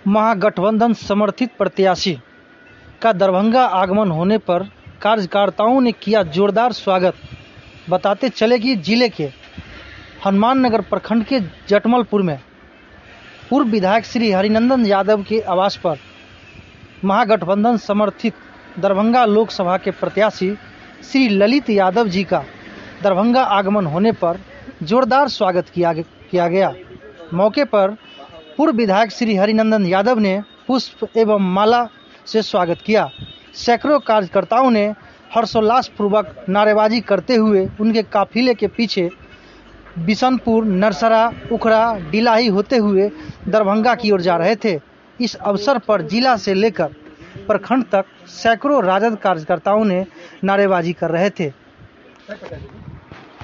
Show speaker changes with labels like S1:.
S1: महागठबंधन समर्थित प्रत्याशी का दरभंगा आगमन होने पर कार्यकर्ताओं ने किया जोरदार स्वागत। बताते चले कि जिले के हनुमान नगर प्रखंड के जटमलपुर में पूर्व विधायक श्री हरिनंदन यादव के आवास पर महागठबंधन समर्थित दरभंगा लोकसभा के प्रत्याशी श्री ललित यादव जी का दरभंगा आगमन होने पर जोरदार स्वागत किया गया। मौके पर पूर्व विधायक श्री हरिनंदन यादव ने पुष्प एवं माला से स्वागत किया। सैकड़ों कार्यकर्ताओं ने हर्षोल्लासपूर्वक नारेबाजी करते हुए उनके काफिले के पीछे बिशनपुर, नरसरा, उखड़ा, डिलाही होते हुए दरभंगा की ओर जा रहे थे। इस अवसर पर जिला से लेकर प्रखंड तक सैकड़ों राजद कार्यकर्ताओं ने नारेबाजी कर रहे थे।